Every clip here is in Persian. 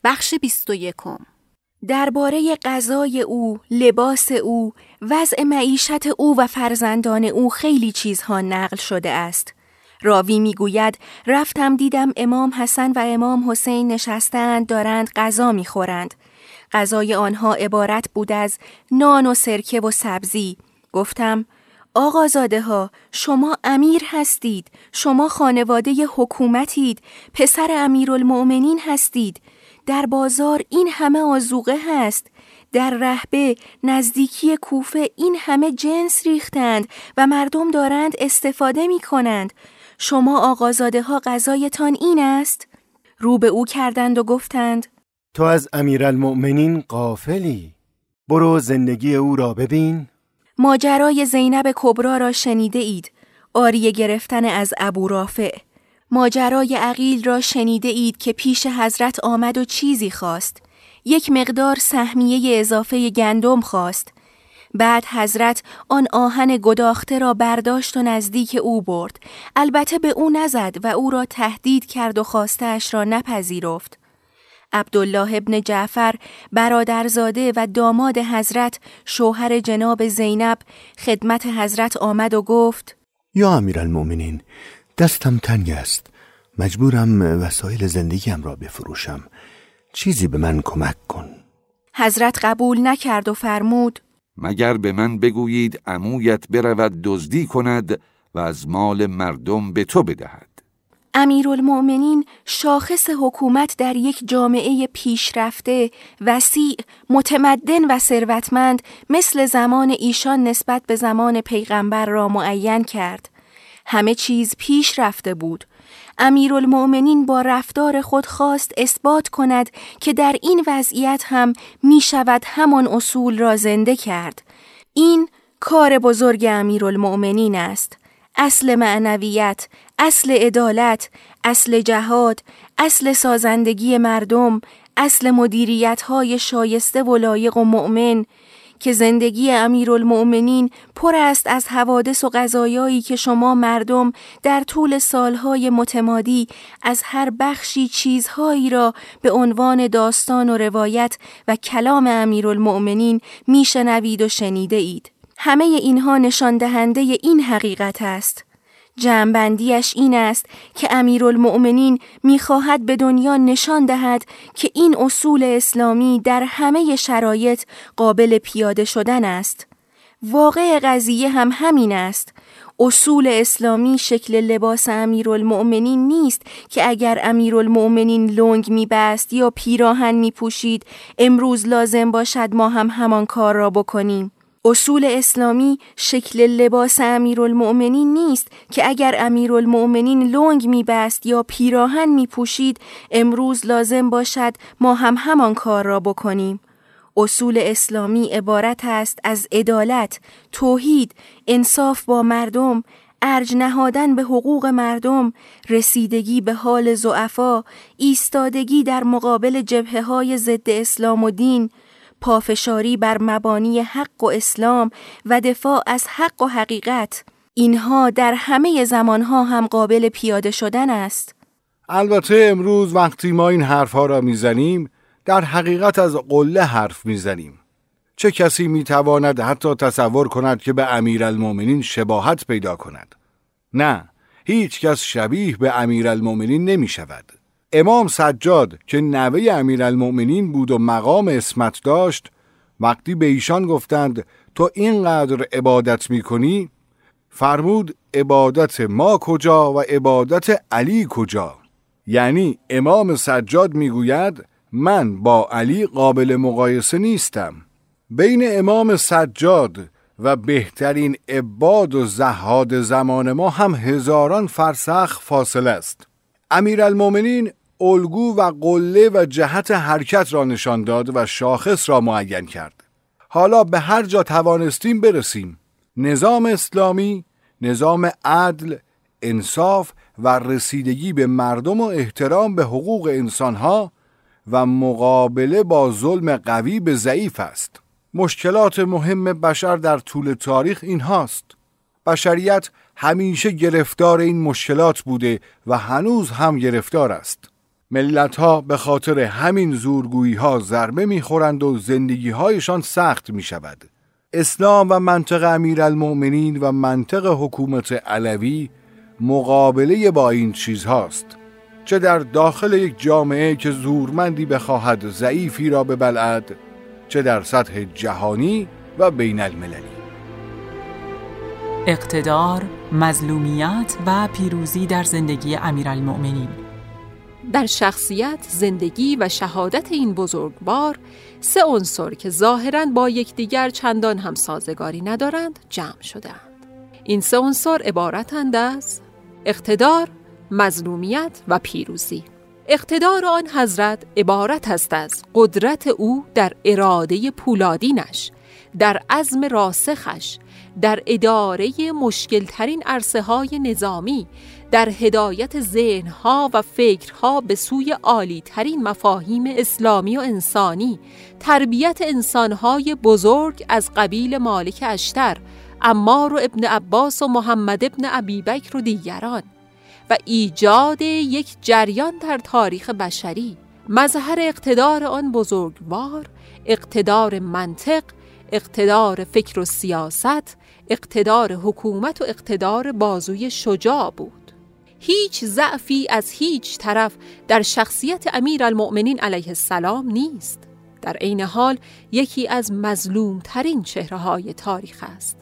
بخش 21. درباره غذای او، لباس او، وضع معیشت او و فرزندان او خیلی چیزها نقل شده است. راوی میگوید رفتم دیدم امام حسن و امام حسین نشستند دارند غذا میخورند. غذای آنها عبارت بود از نان و سرکه و سبزی. گفتم آقازاده ها، شما امیر هستید، شما خانواده حکومتید، پسر امیرالمؤمنین هستید. در بازار این همه آذوقه هست، در رهبه نزدیکی کوفه این همه جنس ریختند و مردم دارند استفاده می کنند. شما آقازاده ها غذایتان این است؟ رو به او کردند و گفتند تو از امیرالمؤمنین غافلی، برو زندگی او را ببین. ماجرای زینب کبرا را شنیده اید، عاریه گرفتن از ابو رافع. ماجرای عقیل را شنیده اید که پیش حضرت آمد و چیزی خواست. یک مقدار سهمیه اضافه گندم خواست. بعد حضرت آن آهن گداخته را برداشت و نزدیک او برد. البته به او نزد و او را تهدید کرد و خواسته‌اش را نپذیرفت. عبدالله ابن جعفر برادرزاده و داماد حضرت شوهر جناب زینب خدمت حضرت آمد و گفت یا امیرالمؤمنین، دستم تنگ است، مجبورم وسایل زندگیم را بفروشم، چیزی به من کمک کن. حضرت قبول نکرد و فرمود مگر به من بگویید عمویت برود دزدی کند و از مال مردم به تو بدهد. امیرالمؤمنین شاخص حکومت در یک جامعه پیشرفته، وسیع، متمدن و ثروتمند مثل زمان ایشان نسبت به زمان پیغمبر را معین کرد. همه چیز پیش رفته بود. امیرالمؤمنین با رفتار خود خواست اثبات کند که در این وضعیت هم می شود همان اصول را زنده کرد. این کار بزرگ امیرالمؤمنین است. اصل معنویت، اصل عدالت، اصل جهاد، اصل سازندگی مردم، اصل مدیریت‌های شایسته و لایق و مؤمن، که زندگی امیرالمؤمنین پر است از حوادث و قضایایی که شما مردم در طول سالهای متمادی از هر بخشی چیزهایی را به عنوان داستان و روایت و کلام امیرالمؤمنین میشنوید و شنیده اید. همه اینها نشان دهنده این حقیقت است. جمع‌بندیش این است که امیرالمؤمنین می‌خواهد به دنیا نشان دهد که این اصول اسلامی در همه شرایط قابل پیاده شدن است. واقع قضیه هم همین است. اصول اسلامی شکل لباس امیرالمؤمنین نیست که اگر امیرالمؤمنین لنگ می‌بست یا پیراهن می‌پوشید امروز لازم باشد ما هم همان کار را بکنیم. اصول اسلامی شکل لباس امیرالمؤمنین نیست که اگر امیرالمؤمنین لنگ می‌بست یا پیراهن می‌پوشید امروز لازم باشد ما هم همان کار را بکنیم. اصول اسلامی عبارت است از عدالت، توحید، انصاف با مردم، ارج نهادن به حقوق مردم، رسیدگی به حال ضعفا، ایستادگی در مقابل جبهه‌های ضد اسلام و دین، پافشاری بر مبانی حق و اسلام و دفاع از حق و حقیقت. اینها در همه زمانها هم قابل پیاده شدن است. البته امروز وقتی ما این حرفها را میزنیم در حقیقت از قله حرف میزنیم. چه کسی میتواند حتی تصور کند که به امیرالمؤمنین شباهت پیدا کند؟ نه، هیچ کس شبیه به امیرالمؤمنین نمی شود. امام سجاد که نوه امیرالمؤمنین بود و مقام عصمت داشت، وقتی به ایشان گفتند تو اینقدر عبادت میکنی، فرمود عبادت ما کجا و عبادت علی کجا؟ یعنی امام سجاد میگوید من با علی قابل مقایسه نیستم. بین امام سجاد و بهترین عباد و زهاد زمان ما هم هزاران فرسخ فاصله است. امیرالمؤمنین الگو و قله و جهت حرکت را نشان داد و شاخص را معین کرد. حالا به هر جا توانستیم برسیم. نظام اسلامی، نظام عدل، انصاف و رسیدگی به مردم و احترام به حقوق انسانها و مقابله با ظلم قوی به ضعیف است. مشکلات مهم بشر در طول تاریخ این هاست. بشریت همیشه گرفتار این مشکلات بوده و هنوز هم گرفتار است. ملت‌ها به خاطر همین زورگویی‌ها ضربه می‌خورند و زندگی‌هایشان سخت می‌شود. اسلام و منطق امیرالمؤمنین و منطق حکومت علوی مقابله با این چیزهاست، چه در داخل یک جامعه که زورمندی بخواهد ضعیفی را ببلعد، چه در سطح جهانی و بین المللی. اقتدار، مظلومیت و پیروزی در زندگی امیرالمؤمنین. در شخصیت، زندگی و شهادت این بزرگوار 3 عنصر که ظاهراً با یکدیگر چندان هم سازگاری ندارند جمع شدند. این 3 عنصر عبارتند از اقتدار، مظلومیت و پیروزی. اقتدار آن حضرت عبارت است از قدرت او در اراده پولادینش، در عزم راسخش، در اداره مشکلترین عرصه‌های نظامی، در هدایت ذهن‌ها و فکرها به سوی عالی‌ترین مفاهیم اسلامی و انسانی، تربیت انسان‌های بزرگ از قبیل مالک اشتر، عمار و ابن عباس و محمد ابن ابیبکر و دیگران، و ایجاد یک جریان در تاریخ بشری. مظهر اقتدار آن بزرگوار، اقتدار منطق، اقتدار فکر و سیاست، اقتدار حکومت و اقتدار بازوی شجاع بود. هیچ ضعفی از هیچ طرف در شخصیت امیرالمؤمنین علیه السلام نیست. در عین حال یکی از مظلومترین چهره‌های تاریخ است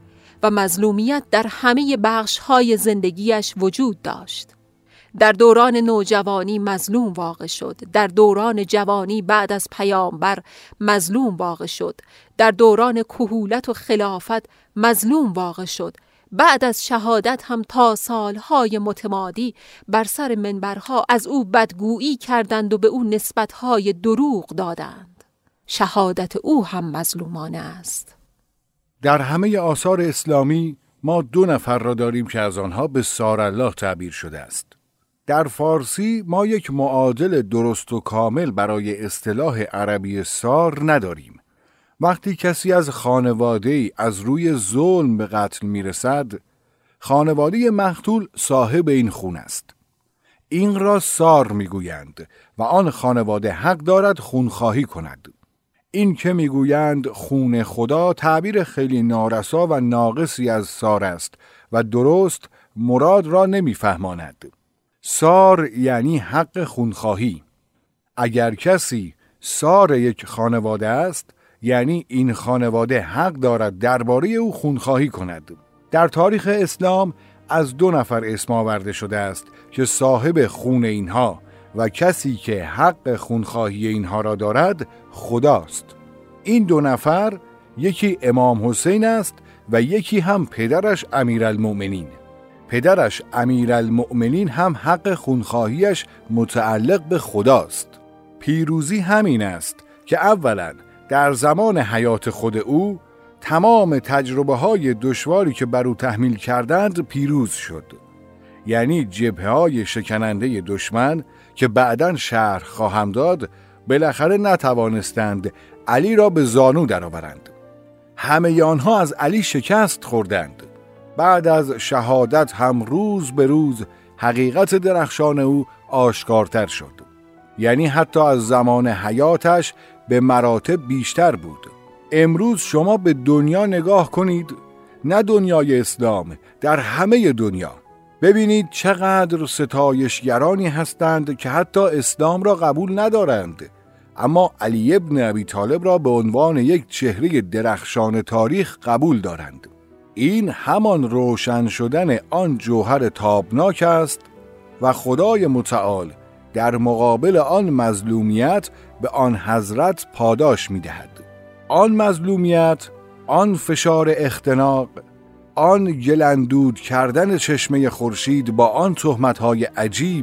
و مظلومیت در همه بخش‌های زندگیش وجود داشت. در دوران نوجوانی مظلوم واقع شد، در دوران جوانی بعد از پیامبر مظلوم واقع شد، در دوران کهولت و خلافت مظلوم واقع شد، بعد از شهادت هم تا سالهای متمادی بر سر منبرها از او بدگویی کردند و به او نسبتهای دروغ دادند. شهادت او هم مظلومانه است. در همه آثار اسلامی ما 2 نفر را داریم که از آنها به سارالله تعبیر شده است. در فارسی ما یک معادل درست و کامل برای اصطلاح عربی سار نداریم. وقتی کسی از خانواده‌ای از روی ظلم به قتل میرسد، خانواده مقتول صاحب این خون است. این را سار میگویند و آن خانواده حق دارد خونخواهی کند. این که میگویند خون خدا تعبیر خیلی نارسا و ناقصی از سار است و درست مراد را نمیفهماند. سار یعنی حق خونخواهی. اگر کسی سار یک خانواده است، یعنی این خانواده حق دارد درباره او خونخواهی کند. در تاریخ اسلام از 2 نفر اسم آورده شده است که صاحب خون اینها و کسی که حق خونخواهی اینها را دارد خداست. این 2 نفر، یکی امام حسین است و یکی هم پدرش امیرالمؤمنین. پدرش امیرالمؤمنین هم حق خونخواهیش متعلق به خداست. پیروزی همین است که اولا در زمان حیات خود او تمام تجربه‌های دشواری که بر او تحمیل کردند پیروز شد. یعنی جبهه‌های شکننده دشمن که بعداً شرح خواهم داد بالاخره نتوانستند علی را به زانو درآورند. همه آنها از علی شکست خوردند. بعد از شهادت هم روز به روز حقیقت درخشان او آشکارتر شد. یعنی حتی از زمان حیاتش به مراتب بیشتر بود. امروز شما به دنیا نگاه کنید، نه دنیای اسلام، در همه دنیا. ببینید چقدر ستایشگرانی هستند که حتی اسلام را قبول ندارند، اما علی ابن ابی طالب را به عنوان یک چهره درخشان تاریخ قبول دارند. این همان روشن شدن آن جوهر تابناک است و خدای متعال در مقابل آن مظلومیت به آن حضرت پاداش می دهد. آن مظلومیت، آن فشار اختناق، آن گلندود کردن چشمه خورشید با آن تهمت‌های عجیب،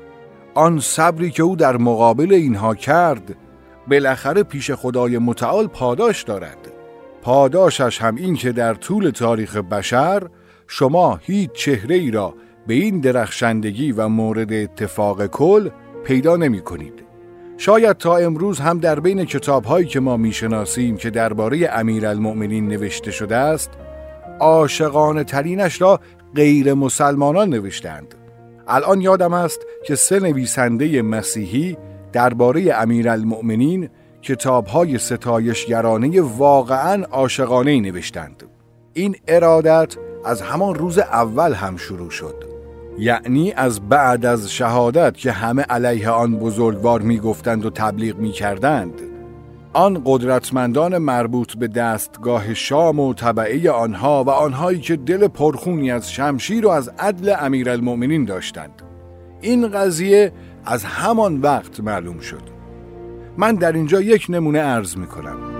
آن صبری که او در مقابل اینها کرد، بالاخره پیش خدای متعال پاداش دارد. پاداشش هم این که در طول تاریخ بشر شما هیچ چهره ای را به این درخشندگی و مورد اتفاق کل پیدا نمی کنید. شاید تا امروز هم در بین کتاب‌هایی که ما می‌شناسیم که درباره امیرالمؤمنین نوشته شده است، عاشقانه ترینش را غیر مسلمانان نوشتند. الان یادم است که 3 نویسنده مسیحی درباره امیرالمؤمنین کتاب‌های ستایشگرانه واقعاً عاشقانه‌ای نوشتند. این ارادت از همان روز اول هم شروع شد، یعنی از بعد از شهادت که همه علیه آن بزرگوار می‌گفتند و تبلیغ می‌کردند. آن قدرتمندان مربوط به دستگاه شام و تبعه آنها و آنهایی که دل پرخونی از شمشیر و از عدل امیرالمؤمنین داشتند. این قضیه از همان وقت معلوم شد. من در اینجا یک نمونه عرض می‌کنم.